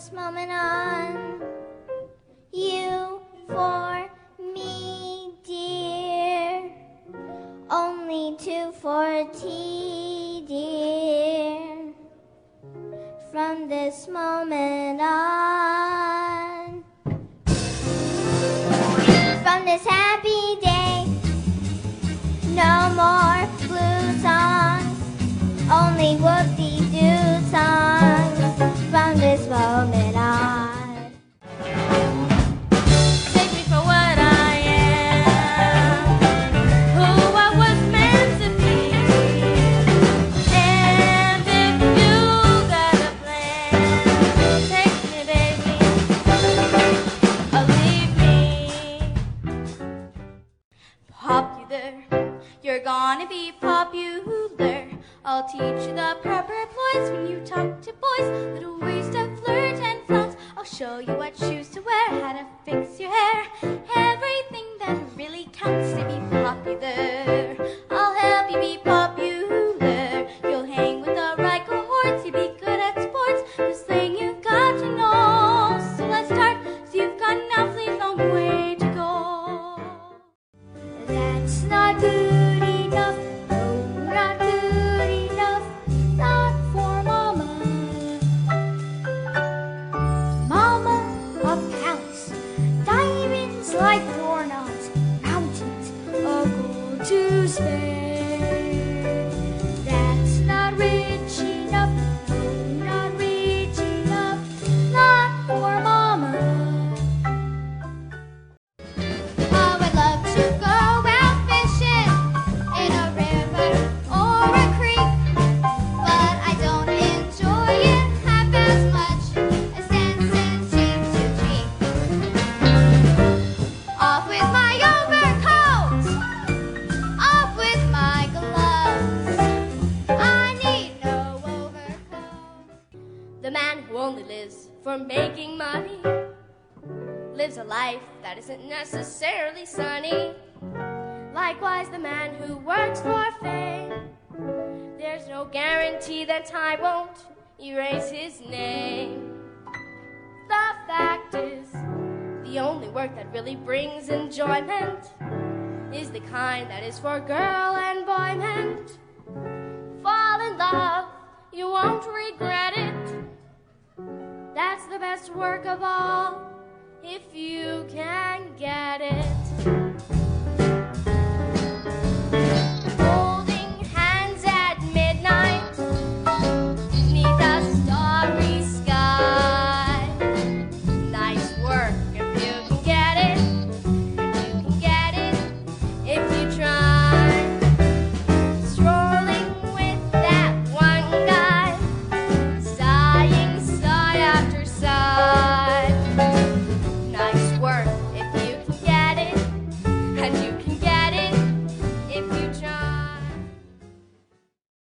this moment on. You for me, dear. Only 2:40, dear. From this moment on. From this happy day, no more blue songs, only whoop-dee-doo songs. From this moment on. Take me for what I am, who I was meant to be. And if you got a plan, take me, baby, or leave me. Popular, you're gonna be popular. I'll teach you the proper ploys when you talk to boys. Little ways to flirt and flaunt. I'll show you what shoes to wear, how to fix your hair. Everything that really counts to be popular. I'll help you be popular. You'll hang with the right cohorts. You'll be good at sports. This thing you've got to know. So let's start. So you've got an awfully long way to go. That's not good enough. No, not good enough. Not for Mama. Mama, a palace. Diamonds like doorknobs. Mountains of gold to spare. That's not rich enough. No, not rich enough. Not for Mama. Oh, I'd love to go out fishing in a river or a creek, but I don't enjoy it half as much as dancing cheek to cheek. Off with my overcoat, off with my gloves. I need no overcoat. The man who only lives for making money lives a life that isn't necessarily sunny. Likewise, the man who works for fame, there's no guarantee that time won't erase his name. The fact is, the only work that really brings enjoyment is the kind that is for girl and boy meant. Fall in love, you won't regret it. That's the best work of all, if you can get it.